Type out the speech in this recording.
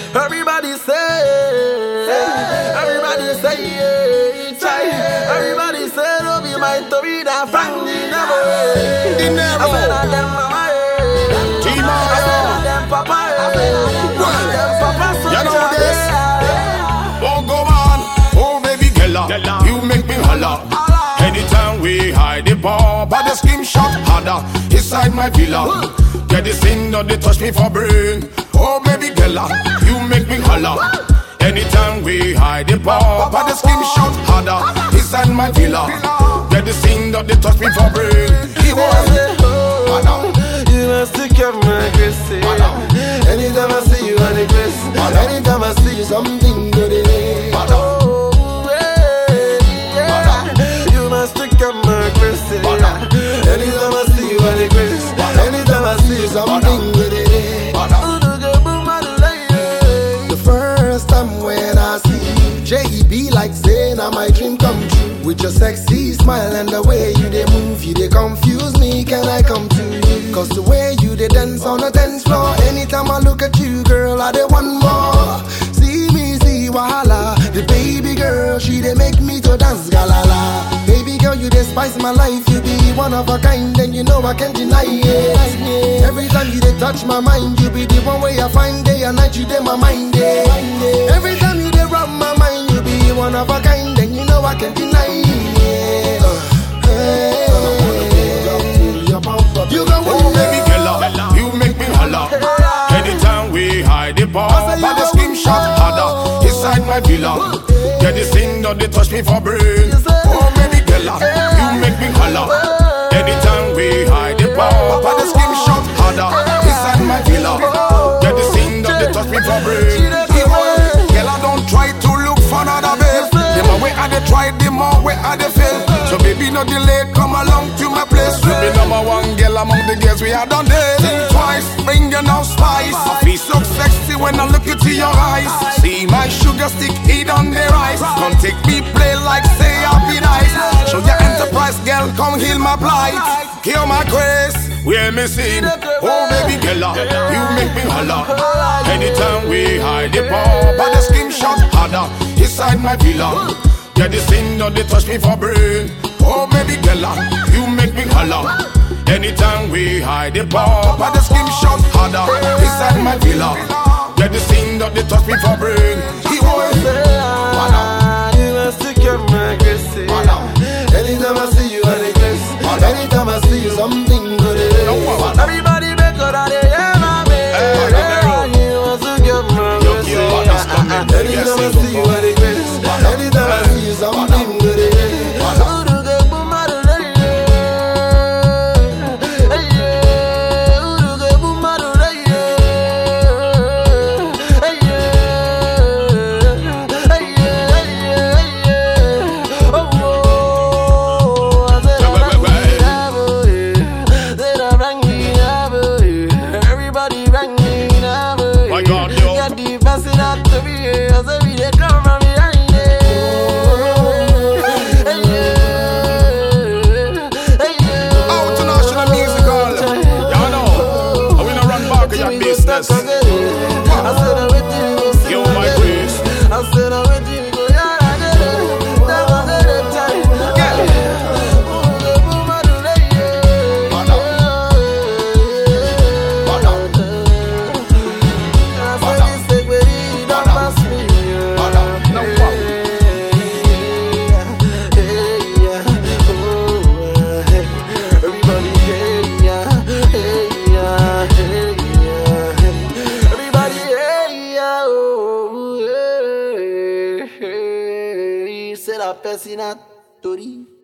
Everybody say, everybody say, everybody say, don't be my to be that Frank Dinero. I said I them mama, I said I them papa, you know this. Oh go on, oh baby girl, you make me holla. Anytime we hide the bar, but the skim shot harder inside my villa. Get this thing, don't they touch me for brain. Oh baby girl, you make me holla. Anytime we hide the bar, but the skim shot harder inside my villa. Get this thing, don't they touch me for brain. You must take care of my grace. Anytime I see you on the grace, anytime I see you something good in it. You must take care of my grace. Anytime I see you on the grace, anytime I see you something good in it. The first time when I see you, J.E.B. like saying now my dream come true. With your sexy smile and the way you they move, you they confuse me, can I come to you? Cause the way you they dance on the dance floor, anytime I look at you girl, I they want more. See me, see wahala, the baby girl, she they make me to dance galala. Baby girl, you they spice my life, you be one of a kind, and you know I can't deny it. Every time you they touch my mind, you be the one way I find day and night, you they my mind. Every time you they rub my mind, you be one of a kind, and you know I can't deny it. You go oh baby girl, you make me holla. Anytime we hide the bar, but the skim shot harder inside my villa. Get this thing, don't they touch me for brain. Oh baby girl, you make me holla. Anytime we hide the bar, but the skim shot harder inside my villa. Get this thing, don't they touch me for brain. Girl, I don't try to look for another babe. The more way I they try, the more way I they fail. So baby, no delay, come along to my place. You be number one girl among the girls we had done this. Think twice, bring your now spice. I feel so sexy when I look into your eyes. See my sugar stick, eat on the rice. Don't take me play like say I'll be nice. Show your enterprise, girl, come heal my blight. Kill my grace, we're missing. Oh baby girl, you make me holla. Anytime we hide the bar, but the skin shot harder inside my villa. Get this thing, don't they touch me for brain. Oh baby girl, you make me holla. Anytime we hide the bar, but the skin shot harder inside my villa. Get this thing, don't they touch me for brain. You must take care of my grace. Anytime I see you on the grace, anytime I see you something good. Everybody make good out of you must take care of my grace. Anytime I see you on the grace, anytime I see you something good. Yo, my grace. I said I went to go, yeah, I did it. Never did it time. Será Pessinatori.